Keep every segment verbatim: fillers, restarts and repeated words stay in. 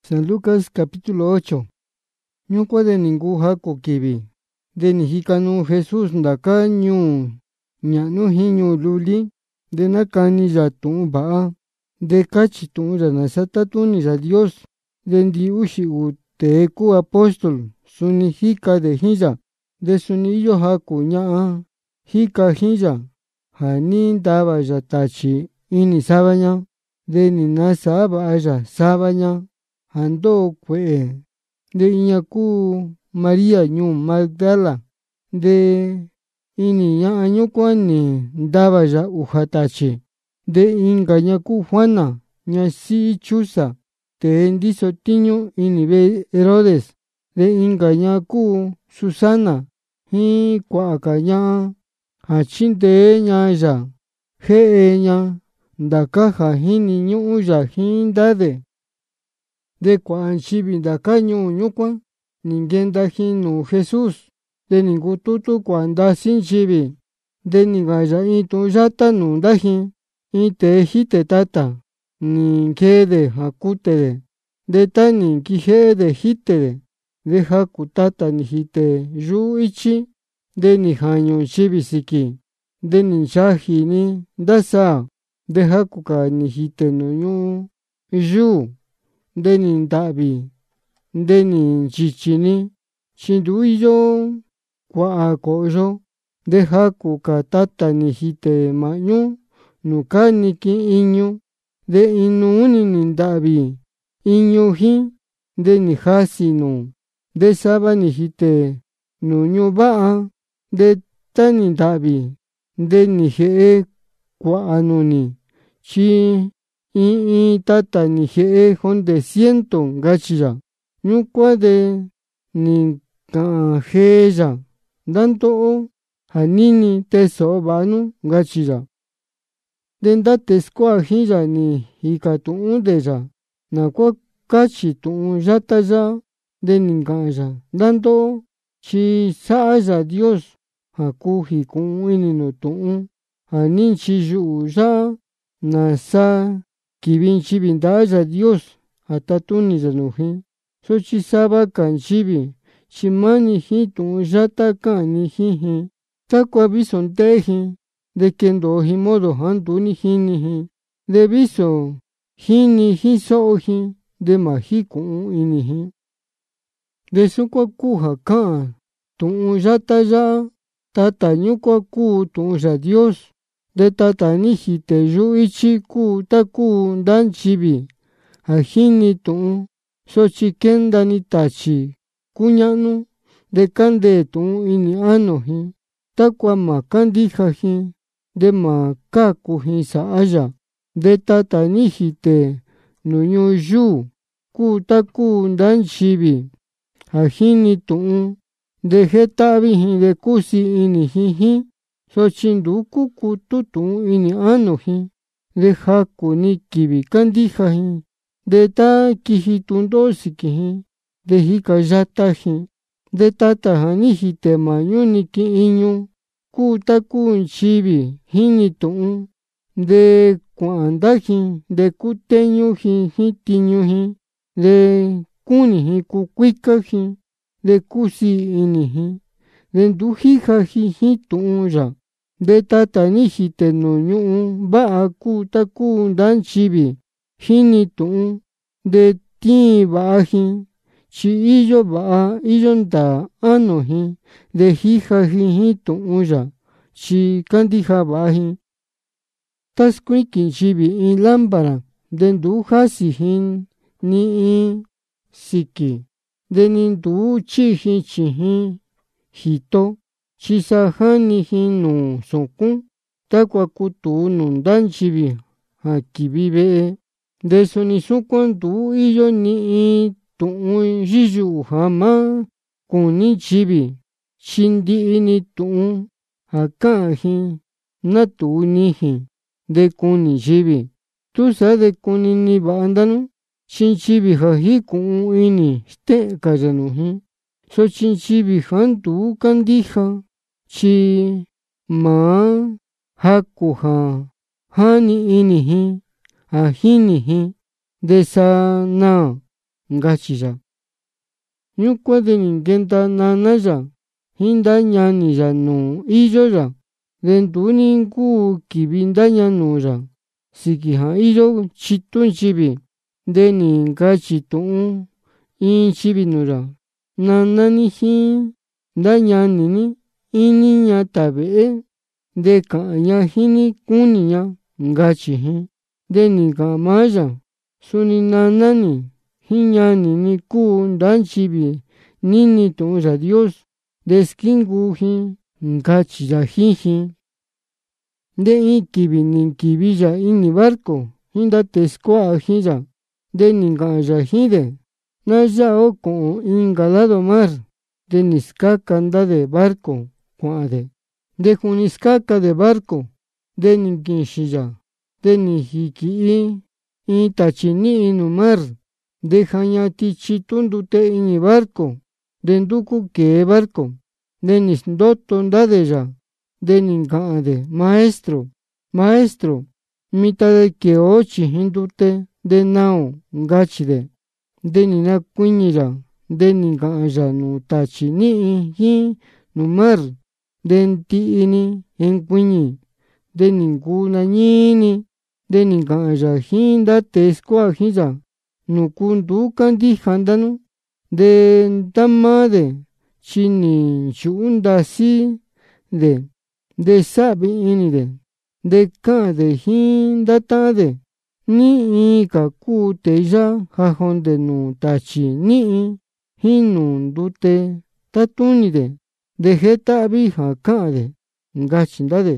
San Lucas capítulo ocho. Ñukua de ningú jaco kivi. De ni jikanu Jesús ndaka ñuu ña'nu jiñu luli. De nakani ya tu'un va'a. De kachi tu'un ya nasa tatuni ya Dios. De ndi uxi uu tee ku apóstol suni jika de jiya. De suni iyo jaku ña'a jika jiya. Ja ni ndava ya tachi ini sava ña. De ni nasa va'a ya sava ña. Ja ndoo kue'e. De iña kuu María ñuu Magdala. De ini ña'a ñukuan ni ndava ya uja tachi. De inka ña kuu Juana ñasi'i Chuza, tee ndiso tiñu ini ve'e Herodes. De inka ña kuu Susana jin kua'a ka ña'a ja chindee ña ya je'e ña ndaka ja jini ñu'u ya jin ndade. De kua'a nchivi ndaka ñuu ñukuan ni nkenda jin nuu Jesús. De ni nkututu kua'a ndasi nchivi. De ni kaya in tu'un yata nuu ndaji. In tee jite tata ni nkee de ja kute de. De ta ni nkije'e de jite de. De jaku tata ni jite yu'u ichi. De ni jañu nchivi siki. De ni nchaji ni ndasa. De jaku ka ni jite nuu ñu'u yuu. De ni nda'vi. De ni nchichi ni. Chi ntu iyo kua'a ko'yo. De jaku ka tata ni jite ma'ñu nuu kani ki'in iñu. De inuni ni nda'vi iñu jin. De ni jasi nuu. De sava ni jite nuu ñu'u va'a. De ta ni nda'vi. De ni je'e kua'a nuni. Chi in in tata ni je'e jonde ciento nkachi ya. Ñukuan de ni ka'an jee ya. Ndando'o ja nini teso'o va'a nu nkachi ya. De nda tee skua'a jin ya ni jika tu'un de ya. Nakua kachi tu'un yata ya. De ni ka'an ya. Ndando'o chi sa'a ya Dios ja kuu jiku'un ini nuu tu'un ja ni nchiyu'u ya'a. Nasa kivi nchivi nda'a ya Dios ja tatuni ya nuu jin. Sochi sava ka nchivi chi mani jin tu'un yata ka'an ni jin jin. Takua viso ntee jin. De kendo jin modo ja ntuni jini jin. De viso jini jin so'o jin. De ma jiku'un ini jin. De sukuan kuu ja ka'an tu'un yata ya'a. Tata ñukuan kuu tu'un ya Dios. De tata ni jite yu'u ichi kuu ta kuu nda nchivi ja jini tu'un. Sochi kenda ni tachi kuña'nu. De kandee tu'un ini anu jin. Takua ma kandija jin. De ma kaku jin sa'a ya. De tata ni jite nuu ñu'u yuu kuu ta kuu nda nchivi ja jini tu'un. De jeta'vi jin. De kusi ini jin jin. Sochi nduku kutu tu'un ini anu jin. De jaku ni kivi kandija jin. De ta kiji tundo'o siki jin. De jika yata jin. De tata ja ni jite mañu ni ki'in iñu kuu ta kuu nchivi jini tu'un. De kua'an ndajin. De kuteñu jin jin tiñu jin. De kuni jin kukuika jin. De kusi ini jin. De ndu jija jin jin tu'un ya. De tata ni jite nuu ñu'u va'a kuu ta kuu nda nchivi jini tu'un. De tiin va'a jin. Chi iyo va'a iyo ndaa anu jin. De jija jin jin tu'un ya. Chi kandija va'a jin. Ta skuiki nchivi in lámpara. De ndu jasi jin ni in siki. De ni ndu chi jin chijin jito. Chi sa jani jin nuu sukun. Takua kutu nuu nda nchivi ja kivi ve'e. De suni sukuan ndu iyo ni in tu'un yiyu'u ja ma kuni nchivi. Chi ndi'i ni tu'un ja ka'an jin natu'u nijin. De kuni nchivi. Tusa de kuni ni va'a ndanu. Chi nchivi ja jiku'un ini ste'en ka ya nuu jin. Sochi nchivi ja ndu kandija. Chi maa jaku ja jani ini jin. Ja jini jin. De sa naa ngachi ya. Ñúkuan de ni nkenta nana ya jin nda ñani ya nuu iyo ya, de ntuu ni nkuu kivi ndaña nuu ya siki ja iyo chitu nchivi. De ni nkatyi tu'un in nchivi nuu ya: nana ni jin nda ñani ni ini ña tave'e, de ka'an ña jin ni kuni ña, nkatyi jin. De ni ka'an maa ya: suni nana ni jin ñani ni kuu nda nchivi nini tu'un Yao Dios, de skinku jin, nkatyi ya jin jin. De in kivi ni nkivi ya ini barco jin nda tee skua'a jin ya. De ni nka'an ya jin de: na ya'a ku'un inka lado mar. De ni skaka nda de barco kua'an de. De kuni skaka de barco, de ni nkixi ya, de ni jiki'i in tatyi ni'i nuu mar. De jaña tityitu ndute ini barco, de nduku kee barco. De ni sndoto nda de ya. De ni nka'an de: maestro, maestro, mita de keo chijin ndute de nao, nkatyi de. De ni nakuiñi ya. De ni nka'an ya nuu tatyi ni'i jin nuu mar. De nti'i ni jenkuiñi. De ni nkuu nañiini. De ni nka'an ya jin nda tee skua'a jin ya: ¿nuku ntuu kandija ndanu? De ntamaa de tyi ni ntyu'u ndasii de, de sa'vi ini de, de ka'an de jin nda ta'an de: ¿ní in ka kuu tee ya jajonde nuu tatyi ni'i jin nuu ndute tatuni de, de jeta'vi ja ka'an de? nkatyi nda de.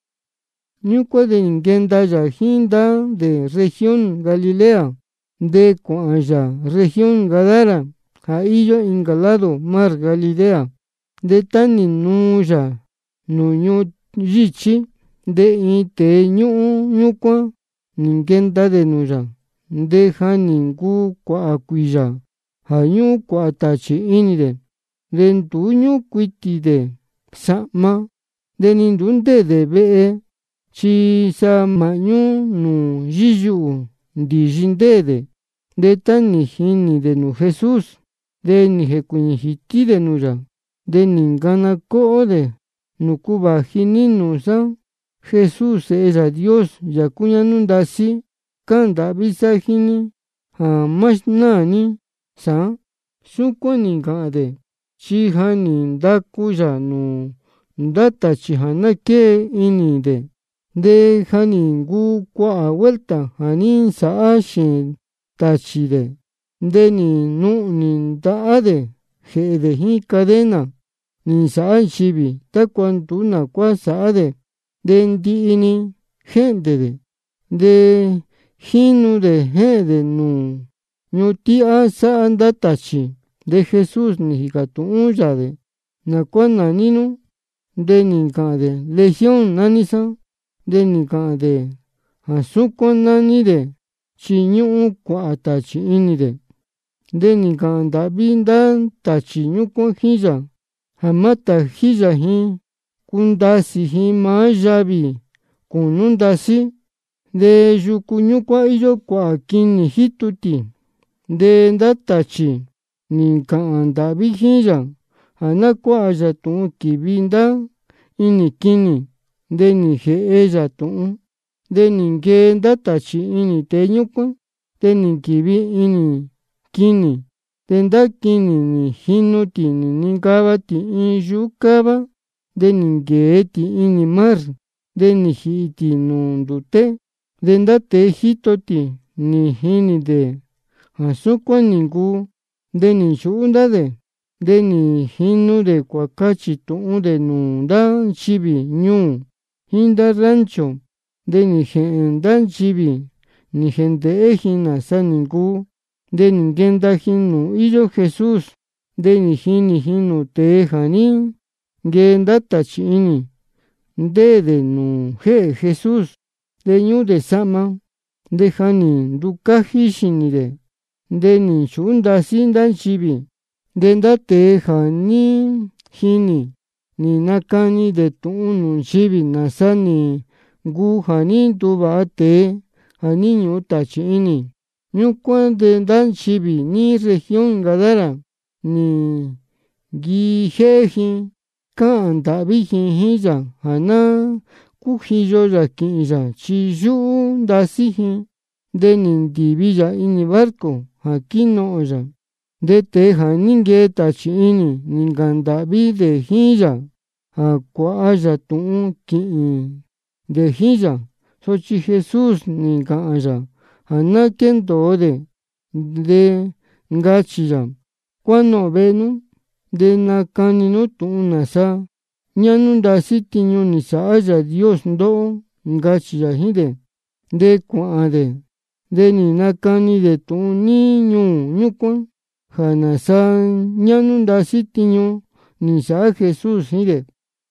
Ñúkuan de ni nkenta ya jin nda de región Galilea, de kua'an ya región Gadara ja iyo inka lado mar Galilea. De ta ni nuu ya nuu ñuu yityi, de in tee ñu'u ñúkuan ni nkenta de nuu ya. De ja ni nkuu kua'a kuiya ja ñu'u kua'a tatyi ini de. De ntuu ñu'u kuiti de sa'ma. De ni ntuntee de ve'e, tyi sa ma'ñu nuu yiyu'u ndiyi ntee de. De ta ni jini de nuu Jesús, de ni jekuiñi jiti de nuu ya. De ni nkana ko'o de: nuku vaji ni nuu sa, Jesús Se'e Yao Dios ya kuñanu ndasii, ka'an nda'vi sa jini ja ma naa ni sa. Sukuan ni nka'an de, tyi ja ni ndaku ya nuu nda tatyi ja na kee ini de. De ja ni nkuu kua'a vuelta ja ni nsa'a xeen tatyi de. De ni nu'ni nda'a de je'e de jin cadena ni nsa'a nchivi takua ntuu nakua sa'a de. De nti'i ni je'nde de, de jinu de je'en de nuu ñuu ti'a sa'a nda tatyi. De Jesús ni jika tu'un ya de: ¿nakua nani nu? De ni nka'an de: Legión nani sa. De ni nka'an de: ja sukuan nani de tyi ñu'u kua'a tatyi ini de. De ni nka'an nda'vi nda tatyi ñúkuan jin ya ja ma taji ya jin kundasi jin maa yavi kunu ndasii. De yuku ñúkuan iyo kua'a kini jitu ti. De nda tatyi ni nka'an nda'vi jin ya ja na kua'a ya tu'un kivi nda ini kini. De ni je'e ya tu'un. De ni nkee nda tatyi ini tee ñúkuan. De ni nkivi ini kini. De nda kini ni jinu ti ni ninkava ti in yu'u kava. De ni nkee ti ini mar. De ni ji'i ti nuu ndute. De nda tee jito ti ni jini de ja sukuan ni nkuu. De ni ntyu'u nda de. De ni jinu de kuakatyi tu'un de nuu nda nchivi ñuu jin nda rancho. De ni je'en nda nchivi ni jende'e jin nasa ni nkuu. De ni nkenta jin nuu iyo Jesús. De ni jini jin nuu tee ja ni nkee nda tatyi ini ndee de nuu je'e Jesús. De ñuu de sa'ma. De ja ni ndukaji xini de. De ni ntyu'u ndasii nda nchivi. De nda tee ja ni jini ni nakani de tu'un nuu nchivi nasa ni nkuu ja ni ntuva'a tee ja ni ñu'u tatyi ini. Ñúkuan de nda nchivi ní región Gadara ni ngijéji ka'an nda'vi ji jin ya ja na kujiyo ya ki'in ya tyi yu'u ndasí ji. De ni ntivi ya ini barco ja kino'o ya. De tee ja ni ngee tatyi ini ni nkanda'vi de jin ya ja kua'a ya tu'un ki'in de jin ya. Sotyi Jesús ni nka'an ya ja na kentoo de de nkatyi ya: kuano'o ve'e nu de nakani nu tu'un nasa ña'nu ndasí tiñu ni sa'a Yao Dios ndo'o, nkatyi ya jin de. De kua'an de de ni nakani de tu'un ní ñuu ñúkuan ja nasa ña'nu ndasí tiñu ni sa'a Jesús jin de.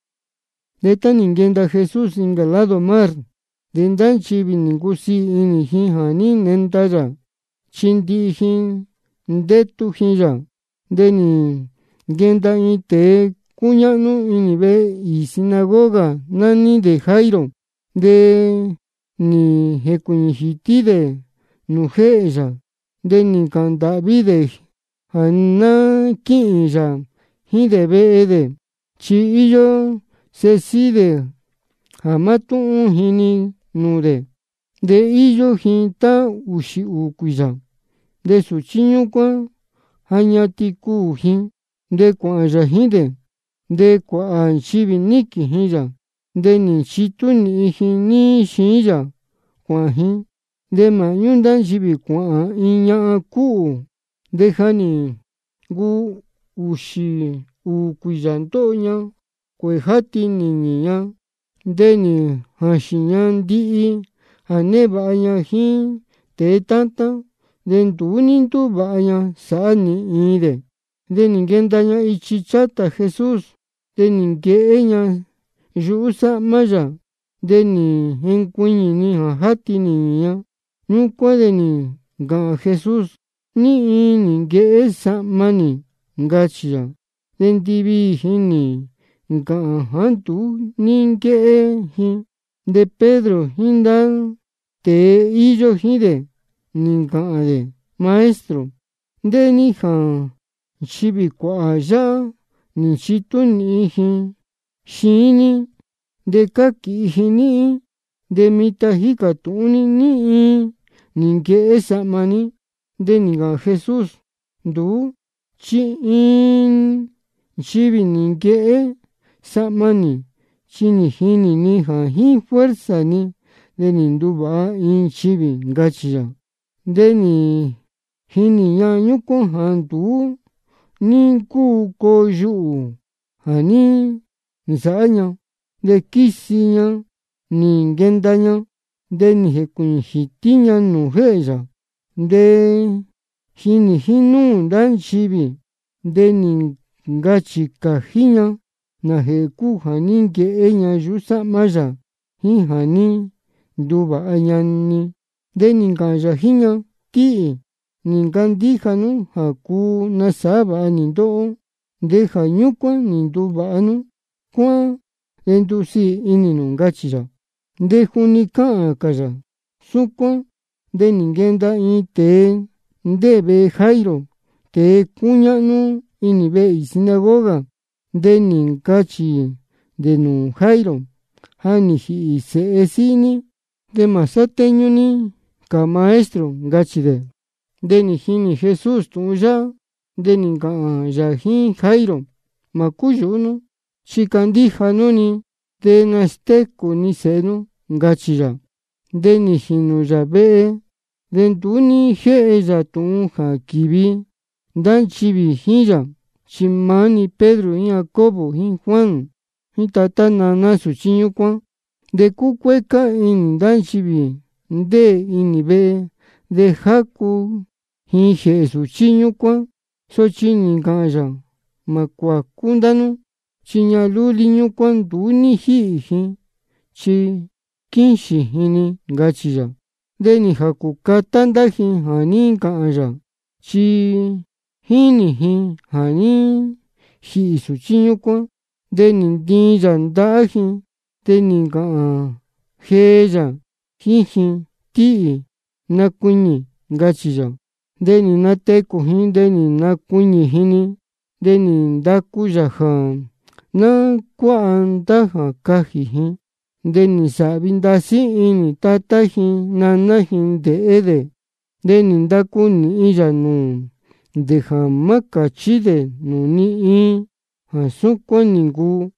De ta ni nkenta Jesús inka lado mar, de nda nchivi ni nkusii ini ji ja ni nenda ya, tyi ndi'i ji ndetu ji ya. De ni nkenta in tee kuña'nu ini ve'e ii sinagoga nani de Jairo. De ni jekuiñi jiti de nuu je'e ya. De ni nka'an nda'vi de ja na ki'in ya jin de ve'e de, tyi iyo sesi de ja matu'un jini nuu de. De iyo ji ta uxi uu kuiya. De sutyi ñúkuan jañati kuu ji. De kua'an ya jin de. De kua'a nchivi niki jin ya. De ni tyitu ni'i ji ní xiin ya kua'an ji. De mañu nda nchivi kua'an in ña'a ku'u. De ja ni nkuu uxi uu kuiya ndo'o ña kuee jati niñi ña. De ni jaxin ña ndi'i ja neva'a ña jin tee tatan. De ntuvi ni ntuva'a ña sa'a nì'i de. De ni nkenta ña ityi chata Jesús. De ni nke'e ña yu'u sa'ma ya. De ni jenkuiñi ni ja jati niñi ña. Ñúkuan de ni nka'an Jesús: ¿ní in ni nke'e sa'ma ni? nkatyi ya. De ntivi ji ni nka'an ja ntu ni nke'e ji. De Pedro jin nda tee iyo jin de ni nka'an de: Maestro, ndeni ja nchivi kua'a ya'a ni tyitu ni'i ji xiin ni. De kaki'i ji ni'i. De mita jika tu'un ni ní in ni nke'e sa'ma ni. De ni nka'an Jesús: Ntuu, tyi in nchivi ni nke'e sa'ma ni, tyi ni jini ni ja jin fuerza ni de ni nduva'a in nchivi, nkatyi ya. De ni jini ña ñúkuan ja ntuu ni kuu koo yu'u ja ni nsa'a ña. De kisi ña ni nkenta ña. De ni jekuiñi jiti ña nuu je'e ya. De jini jinuu nda nchivi. De ni nkatyi kaji ña naje kuu ja ni nke'e ña yu'u sa'ma ya jin ja ni nduva'a ña ni. De ni nka'an ya jin ña: Ti'i, ni nkandija nu ja kuu nasa'a va'a ni ndo'o. De ja ñúkuan ni nduva'a nu. Kuaan de ndusii ini nu, nkatyi ya. De juni ka'an ka ya sukuan, de ni nkenta in tee ndee ve'e Jairo, tee kuña'nu ini ve'e ii sinagoga. De ni nkatyi de nuu Jairo: ja ni ji'i se'e si'i ni. De ma sateñu ni ka Maestro, nkatyi de. De ni jini Jesús tu'un ya'a. De ni nka'an ya jin Jairo: ma kuyu'u nu, tyi kandija nu ni, de nasteku ni se'e nu, nkatyi ya. De ni jinu ya ve'e. De ntuu ni je'e ya tu'un ja kivi nda nchivi jin ya, tyi maa ni Pedro jin Jacobo jin Juan jin tata nana sutyi ñúkuan. De kukueka ini nda nchivi ndee ini ve'e. De jaku jin jie'e sutyi ñúkuan. Sotyi ni nka'an ya: ma kuaku ndanu, tyi ña luli ñúkuan ntuu ni ji'i ji, tyi kinxi ji ni, nkatyi ya. De ni jaku kata nda ji ja ni nka'an ya, tyi jini ji ja ni ji'i sutyi ñúkuan. De ni ntiin ya nda'a ji. De ni nka'an jee ya jin ji: Ti'i, nakuiñi, ngachí ya. Ndeni nateku jin, ndeni nakuiñi jini, ndeni ndaku ya ja na kua'a ndaja kaji jin, ndeni sa'vi ndasí ini tata jin, nana jin nde'e de, ndeni ndaku ni'i ya nuu nde ja ma kachí de nuu ni'i ja súkuan ni nkuu.